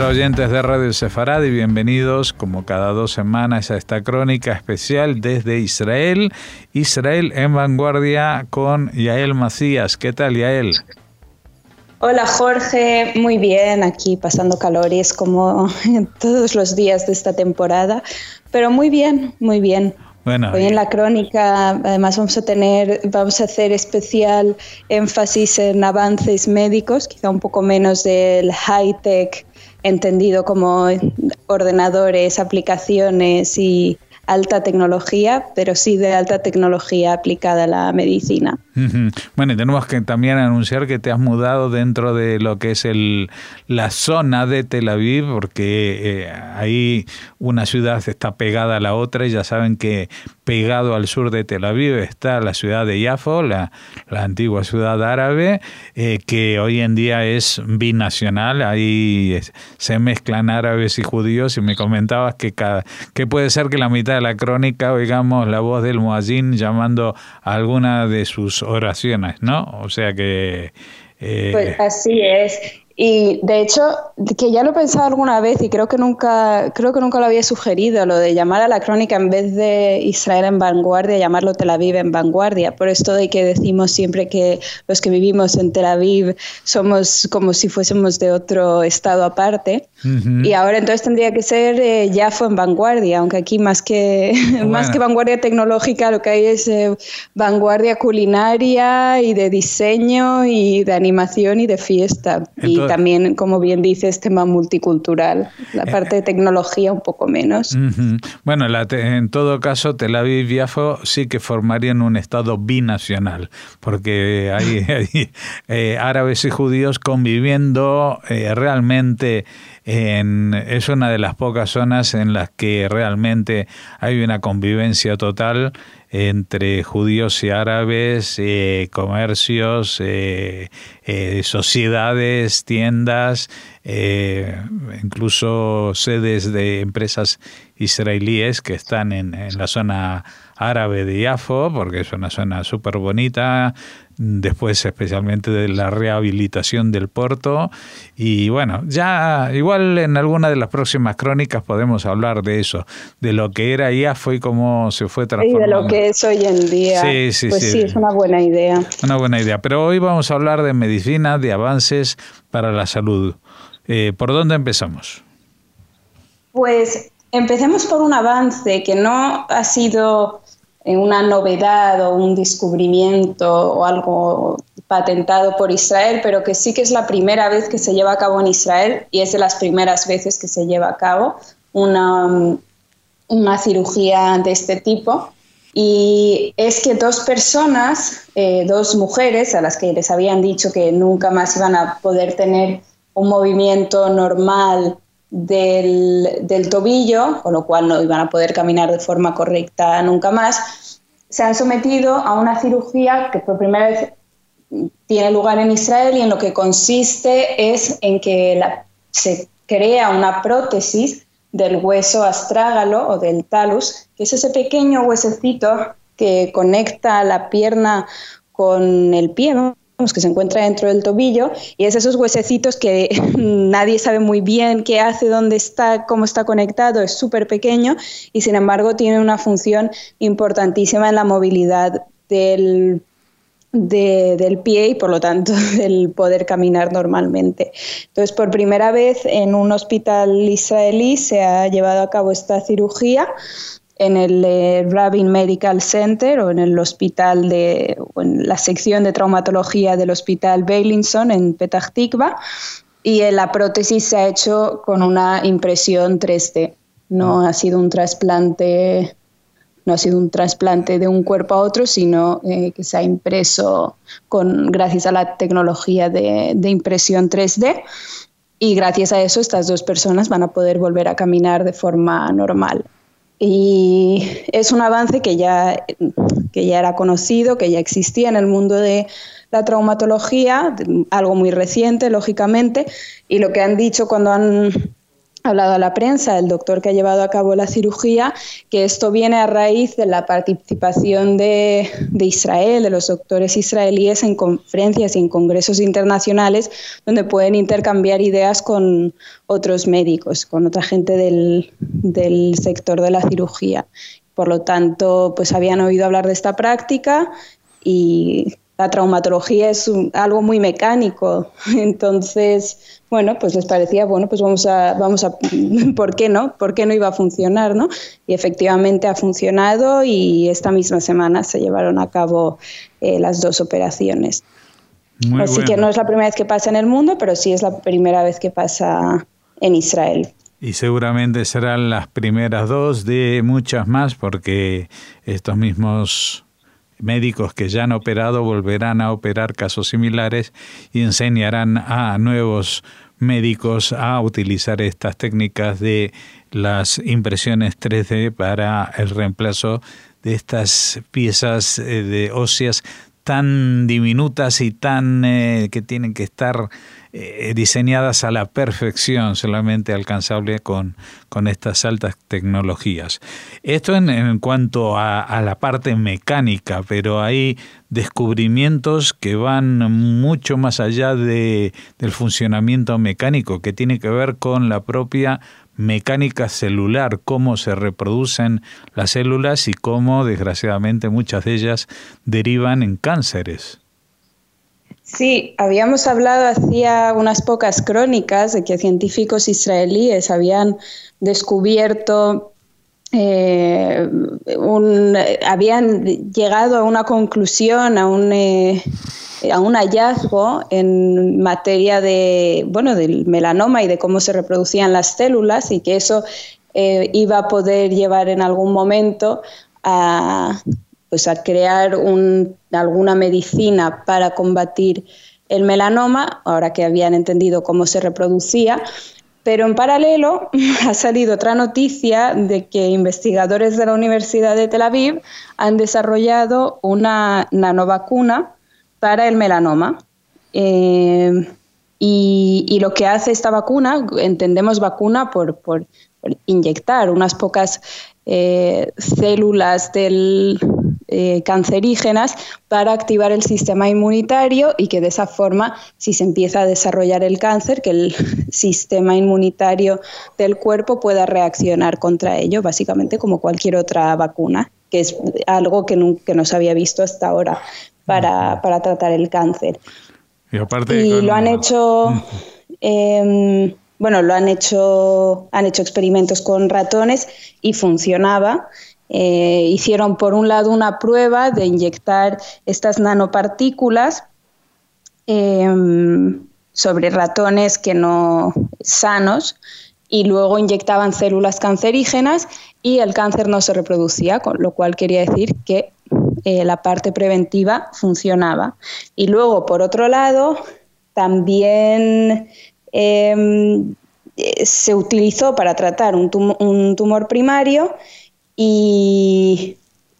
Hola oyentes de Radio Sefarad y bienvenidos como cada 2 semanas a esta crónica especial desde Israel. Israel en vanguardia con Yael Macías. ¿Qué tal, Yael? Hola Jorge, muy bien, aquí pasando calores como todos los días de esta temporada, pero muy bien, muy bien. Bueno, hoy en la crónica además vamos a hacer especial énfasis en avances médicos, quizá un poco menos del high-tech entendido como ordenadores, aplicaciones y alta tecnología, pero sí de alta tecnología aplicada a la medicina. Bueno, y tenemos que también anunciar que te has mudado dentro de lo que es la zona de Tel Aviv, porque ahí una ciudad está pegada a la otra y ya saben que pegado al sur de Tel Aviv está la ciudad de Yafo, la antigua ciudad árabe, que hoy en día es binacional, ahí se mezclan árabes y judíos, y me comentabas que puede ser que la mitad de la crónica oigamos la voz del muazzin llamando a alguna de sus oraciones, ¿no? O sea que... Pues así es. Y de hecho, que ya lo he pensado alguna vez y creo que nunca lo había sugerido, lo de llamar a la crónica en vez de Israel en vanguardia, llamarlo Tel Aviv en vanguardia. Por esto de que decimos siempre que los que vivimos en Tel Aviv somos como si fuésemos de otro estado aparte. Uh-huh. Y ahora entonces tendría que ser Yafo en vanguardia, aunque aquí más que vanguardia tecnológica lo que hay es vanguardia culinaria y de diseño y de animación y de fiesta. Entonces, y también, como bien dices, tema multicultural. La parte de tecnología un poco menos. Uh-huh. Bueno, en todo caso, Tel Aviv y Yafo sí que formarían un estado binacional, porque hay árabes y judíos conviviendo realmente. Es una de las pocas zonas en las que realmente hay una convivencia total entre judíos y árabes, comercios, sociedades, tiendas, incluso sedes de empresas israelíes que están en la zona árabe de Yafo, porque es una zona súper bonita, después especialmente de la rehabilitación del puerto. Y bueno, ya igual en alguna de las próximas crónicas podemos hablar de eso, de lo que era Yafo y cómo se fue transformando. Y de lo que es hoy en día. Sí, es una buena idea. Una buena idea, pero hoy vamos a hablar de medicina, de avances para la salud. ¿Por dónde empezamos? Pues empecemos por un avance que no ha sido una novedad o un descubrimiento o algo patentado por Israel, pero que sí que es la primera vez que se lleva a cabo en Israel y es de las primeras veces que se lleva a cabo una cirugía de este tipo. Y es que 2 personas, 2 mujeres a las que les habían dicho que nunca más iban a poder tener un movimiento normal del tobillo, con lo cual no iban a poder caminar de forma correcta nunca más, se han sometido a una cirugía que por primera vez tiene lugar en Israel y en lo que consiste es en que se crea una prótesis del hueso astrágalo o del talus, que es ese pequeño huesecito que conecta la pierna con el pie, ¿no? Que se encuentra dentro del tobillo, y es esos huesecitos que nadie sabe muy bien qué hace, dónde está, cómo está conectado, es súper pequeño y sin embargo tiene una función importantísima en la movilidad del pie y por lo tanto del poder caminar normalmente. Entonces, por primera vez en un hospital israelí se ha llevado a cabo esta cirugía en el Rabin Medical Center o en el hospital o en la sección de traumatología del hospital Beilinson en Petah Tikva, y la prótesis se ha hecho con una impresión 3D. No ha sido un trasplante de un cuerpo a otro, sino que se ha impreso gracias a la tecnología de impresión 3D, y gracias a eso estas 2 personas van a poder volver a caminar de forma normal. Y es un avance que ya era conocido, que ya existía en el mundo de la traumatología, algo muy reciente, lógicamente, y lo que han dicho cuando han hablado a la prensa, el doctor que ha llevado a cabo la cirugía, que esto viene a raíz de la participación de Israel, de los doctores israelíes en conferencias y en congresos internacionales donde pueden intercambiar ideas con otros médicos, con otra gente del sector de la cirugía. Por lo tanto, pues habían oído hablar de esta práctica y la traumatología es algo muy mecánico. Entonces, bueno, pues les parecía, bueno, pues vamos a ¿por qué no? ¿Por qué no iba a funcionar, no? Y efectivamente ha funcionado y esta misma semana se llevaron a cabo las 2 operaciones. Así que no es la primera vez que pasa en el mundo, pero sí es la primera vez que pasa en Israel. Y seguramente serán las primeras 2 de muchas más, porque estos mismos médicos que ya han operado volverán a operar casos similares y enseñarán a nuevos médicos a utilizar estas técnicas de las impresiones 3D para el reemplazo de estas piezas de óseas tan diminutas y tan que tienen que estar diseñadas a la perfección, solamente alcanzable con estas altas tecnologías. Esto en cuanto a la parte mecánica, pero hay descubrimientos que van mucho más allá del funcionamiento mecánico, que tiene que ver con la propia mecánica celular, cómo se reproducen las células y cómo, desgraciadamente, muchas de ellas derivan en cánceres. Sí, habíamos hablado hacía unas pocas crónicas de que científicos israelíes habían descubierto, habían llegado a una conclusión, a un hallazgo en materia del melanoma y de cómo se reproducían las células, y que eso iba a poder llevar en algún momento a crear alguna medicina para combatir el melanoma, ahora que habían entendido cómo se reproducía. Pero en paralelo ha salido otra noticia de que investigadores de la Universidad de Tel Aviv han desarrollado una nanovacuna para el melanoma. Y lo que hace esta vacuna, entendemos vacuna por inyectar unas pocas células cancerígenas para activar el sistema inmunitario, y que de esa forma, si se empieza a desarrollar el cáncer, que el sistema inmunitario del cuerpo pueda reaccionar contra ello, básicamente como cualquier otra vacuna, que es algo que no se había visto hasta ahora para tratar el cáncer. Y lo han hecho... han hecho experimentos con ratones y funcionaba. Hicieron por un lado una prueba de inyectar estas nanopartículas sobre ratones que no sanos, y luego inyectaban células cancerígenas y el cáncer no se reproducía, con lo cual quería decir que la parte preventiva funcionaba. Y luego, por otro lado, también se utilizó para tratar un tumor primario y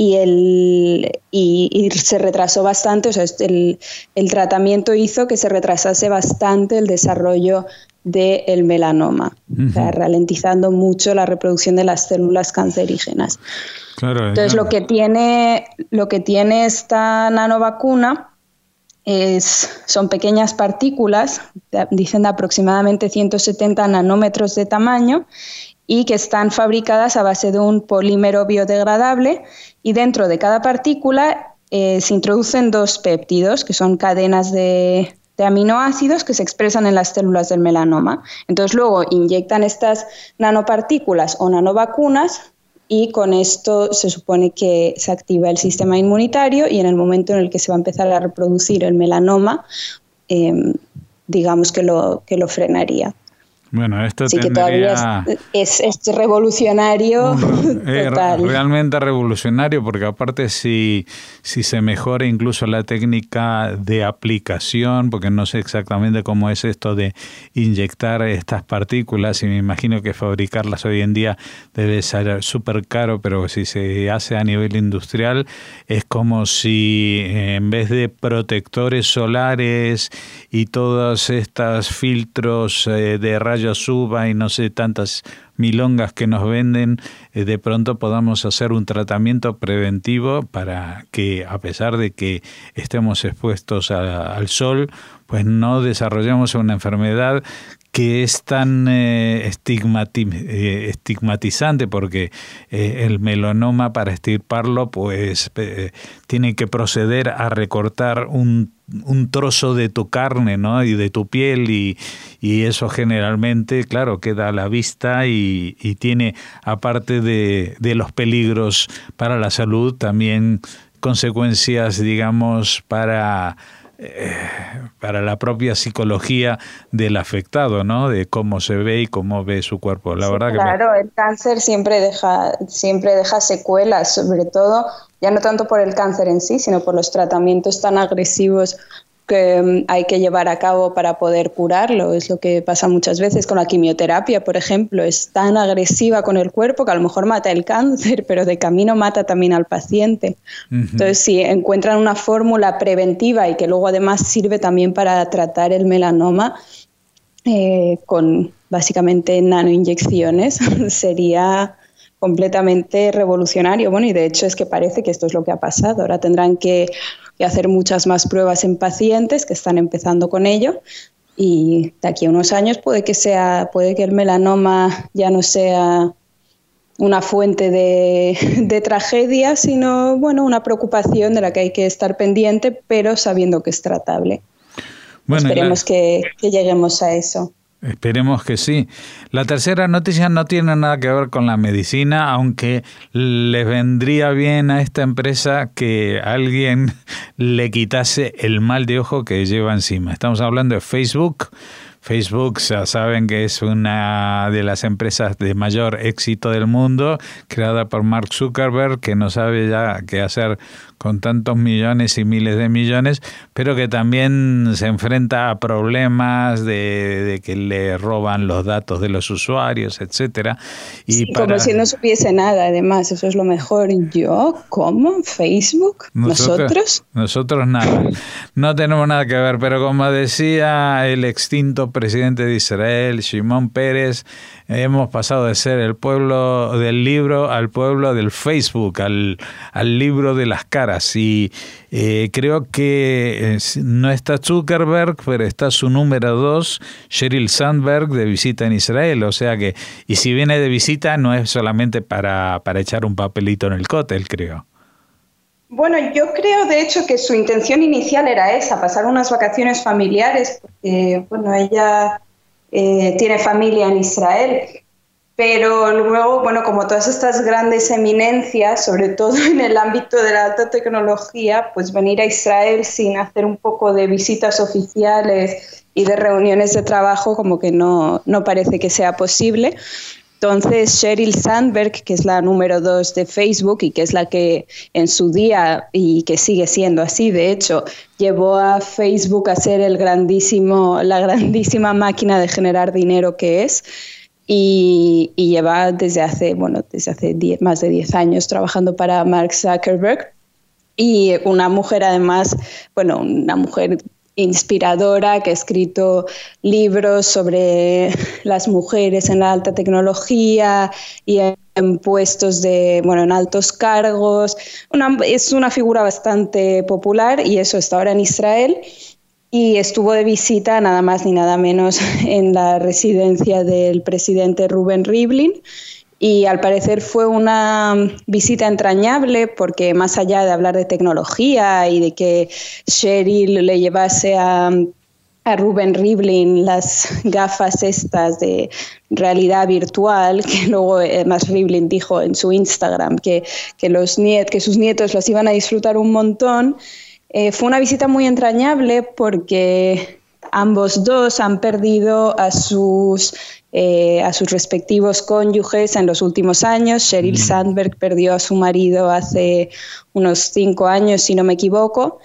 se retrasó bastante, o sea, el tratamiento hizo que se retrasase bastante el desarrollo del melanoma, o sea, ralentizando mucho la reproducción de las células cancerígenas. Claro, entonces, lo que tiene esta nanovacuna son pequeñas partículas, dicen de aproximadamente 170 nanómetros de tamaño, y que están fabricadas a base de un polímero biodegradable, y dentro de cada partícula se introducen 2 péptidos, que son cadenas de aminoácidos que se expresan en las células del melanoma. Entonces luego inyectan estas nanopartículas o nanovacunas, y con esto se supone que se activa el sistema inmunitario, y en el momento en el que se va a empezar a reproducir el melanoma, digamos que lo frenaría. Bueno, esto sí, que todavía es revolucionario. Total. Realmente revolucionario, porque aparte si se mejora incluso la técnica de aplicación, porque no sé exactamente cómo es esto de inyectar estas partículas, y me imagino que fabricarlas hoy en día debe ser súper caro, pero si se hace a nivel industrial es como si en vez de protectores solares y todos estos filtros de rayos rayos UVA y no sé, tantas milongas que nos venden, de pronto podamos hacer un tratamiento preventivo para que, a pesar de que estemos expuestos al sol, pues no desarrollemos una enfermedad que es tan estigmatizante, porque el melanoma, para extirparlo, pues tiene que proceder a recortar un trozo de tu carne, ¿no? Y de tu piel, y eso generalmente, claro, queda a la vista y tiene, aparte de los peligros para la salud, también consecuencias, digamos, para la propia psicología del afectado, ¿no? De cómo se ve y cómo ve su cuerpo. La verdad claro, el cáncer siempre deja secuelas, sobre todo, ya no tanto por el cáncer en sí, sino por los tratamientos tan agresivos que hay que llevar a cabo para poder curarlo. Es lo que pasa muchas veces con la quimioterapia, por ejemplo. Es tan agresiva con el cuerpo que a lo mejor mata el cáncer, pero de camino mata también al paciente. Uh-huh. Entonces, si encuentran una fórmula preventiva y que luego además sirve también para tratar el melanoma con básicamente nanoinyecciones, sería completamente revolucionario. Bueno, y de hecho es que parece que esto es lo que ha pasado. Ahora tendrán que hacer muchas más pruebas en pacientes que están empezando con ello, y de aquí a unos años puede que el melanoma ya no sea una fuente de tragedia, sino una preocupación de la que hay que estar pendiente, pero sabiendo que es tratable. Bueno, esperemos que lleguemos a eso. Esperemos que sí. La tercera noticia no tiene nada que ver con la medicina, aunque les vendría bien a esta empresa que alguien le quitase el mal de ojo que lleva encima. Estamos hablando de Facebook. Facebook, ya saben que es una de las empresas de mayor éxito del mundo, creada por Mark Zuckerberg, que no sabe ya qué hacer con tantos millones y miles de millones, pero que también se enfrenta a problemas de que le roban los datos de los usuarios, etcétera. Y como si no supiese nada, además, eso es lo mejor. ¿Yo? ¿Cómo? ¿Facebook? ¿Nosotros? Nosotros nada. No tenemos nada que ver, pero como decía el extinto presidente de Israel, Shimon Peres, hemos pasado de ser el pueblo del libro al pueblo del Facebook, al libro de las caras. Y creo que no está Zuckerberg, pero está su número 2, Sheryl Sandberg, de visita en Israel. O sea que, y si viene de visita, no es solamente para echar un papelito en el cóctel, creo. Bueno, yo creo de hecho que su intención inicial era esa, pasar unas vacaciones familiares, porque ella tiene familia en Israel, pero luego, como todas estas grandes eminencias, sobre todo en el ámbito de la alta tecnología, pues venir a Israel sin hacer un poco de visitas oficiales y de reuniones de trabajo como que no parece que sea posible. Entonces, Sheryl Sandberg, que es la número 2 de Facebook y que es la que en su día, y que sigue siendo así, de hecho, llevó a Facebook a ser la grandísima máquina de generar dinero que es, y lleva desde hace más de 10 años trabajando para Mark Zuckerberg, y una mujer además, una mujer inspiradora, que ha escrito libros sobre las mujeres en la alta tecnología y en puestos en altos cargos. Es una figura bastante popular, y eso está ahora en Israel, y estuvo de visita nada más ni nada menos en la residencia del presidente Reuven Rivlin. Y al parecer fue una visita entrañable, porque más allá de hablar de tecnología y de que Sheryl le llevase a Reuven Rivlin las gafas estas de realidad virtual, que luego además Rivlin dijo en su Instagram que sus nietos las iban a disfrutar un montón, fue una visita muy entrañable, porque ambos dos han perdido a sus respectivos cónyuges en los últimos años. Sheryl Sandberg perdió a su marido hace unos 5 años, si no me equivoco,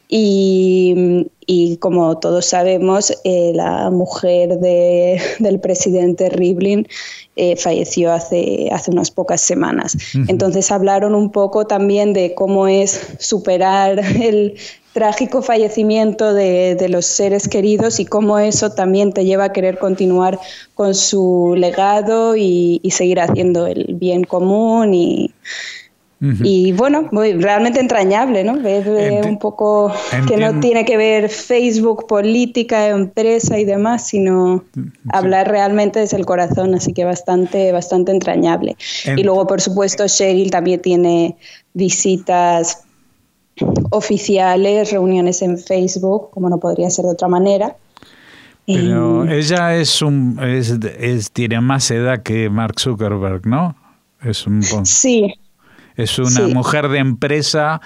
Y como todos sabemos, la mujer del presidente Rivlin falleció hace unas pocas semanas. Entonces hablaron un poco también de cómo es superar el trágico fallecimiento de los seres queridos y cómo eso también te lleva a querer continuar con su legado y seguir haciendo el bien común y bueno, realmente entrañable, ¿no? Ver un poco que no tiene que ver Facebook, política, empresa y demás, sino hablar realmente desde el corazón, así que bastante entrañable. Y luego, por supuesto, Cheryl también tiene visitas oficiales, reuniones en Facebook, como no podría ser de otra manera. Pero ella tiene más edad que Mark Zuckerberg, ¿no? Sí. Es una mujer de empresa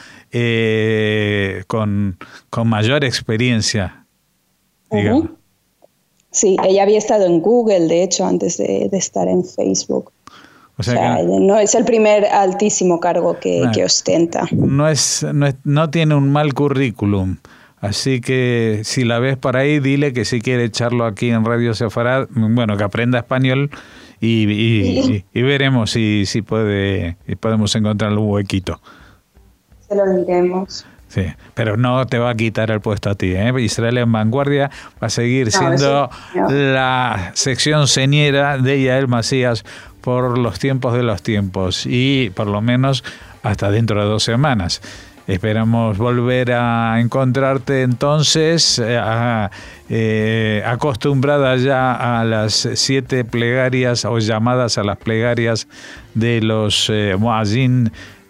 con mayor experiencia, digamos. Sí, ella había estado en Google, de hecho, antes de estar en Facebook. O sea no es el primer altísimo cargo que ostenta. No tiene un mal currículum. Así que si la ves por ahí, dile que si quiere echarlo aquí en Radio Sefarad, bueno, que aprenda español y veremos si podemos encontrar un huequito. Se lo diremos. Sí, pero no te va a quitar el puesto a ti, ¿eh? Israel en Vanguardia va a seguir siendo la sección señera de Yael Macías por los tiempos de los tiempos y por lo menos hasta dentro de 2 semanas. Esperamos volver a encontrarte entonces, acostumbrada ya a las 7 plegarias o llamadas a las plegarias de los muazzin,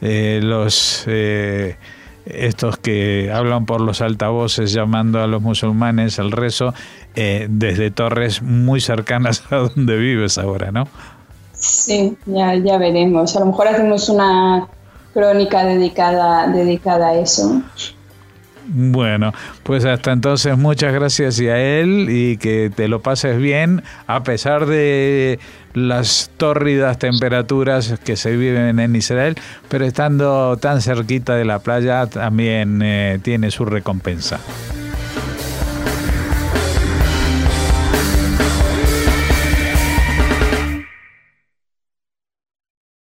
estos que hablan por los altavoces llamando a los musulmanes al rezo, desde torres muy cercanas a donde vives ahora, ¿no? Sí, ya veremos. A lo mejor hacemos una crónica dedicada a eso. Bueno, pues hasta entonces muchas gracias a él y que te lo pases bien a pesar de las tórridas temperaturas que se viven en Israel, pero estando tan cerquita de la playa también tiene su recompensa.